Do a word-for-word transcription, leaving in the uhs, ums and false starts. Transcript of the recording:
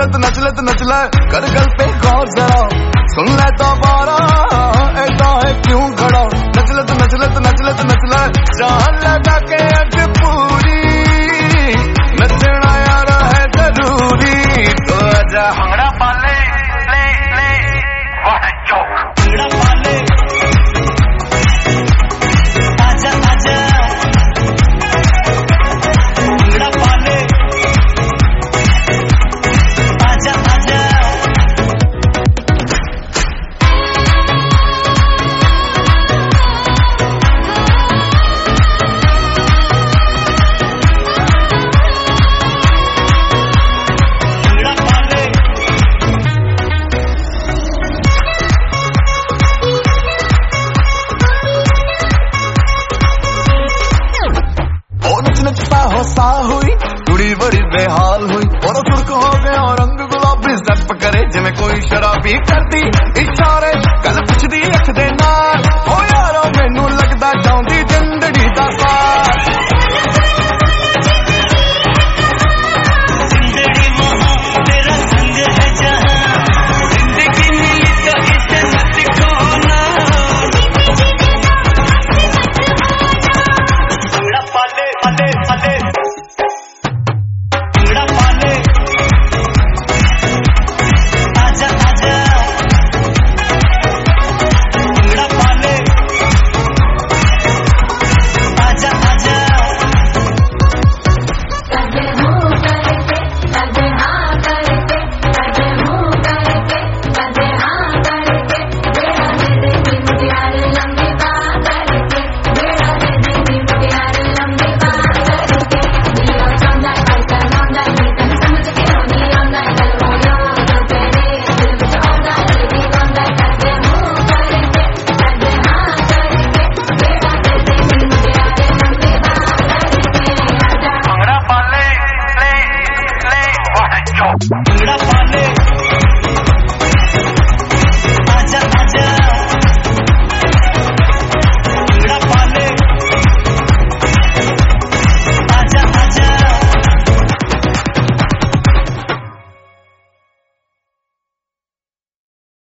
ले तो नच ले तो नच ले, कर गल पे गौर जरा, सुन ले तो बारा ऐसा है क्यों खड़ा। नच ले तो नच ले तो नच ले तो नच ले, जान लगा के अग पूरी, नचना यार है जरूरी। तो आजा भंगड़ा पाले ले ले वाह चौक भंगड़ा पाले, आजा आजा भंगड़ा पाले, आजा आजा। सा हुई कुड़ी बड़ी बेहाल हुई, और सुर्ख हो गया और रंग गुलाबी जप करे जिਵੇਂ कोई शराबी करती इशारे, गल पुछदी अख दे नाल, ओ यारो मैनू लगदा जाउंदी जिंदड़ी दा सार। जिंदड़ी वहां तेरा संग है जहां, जिंदगी मिली तो इसे मत खोना। भंगड़ा पाले पाले पाले भंगड़ा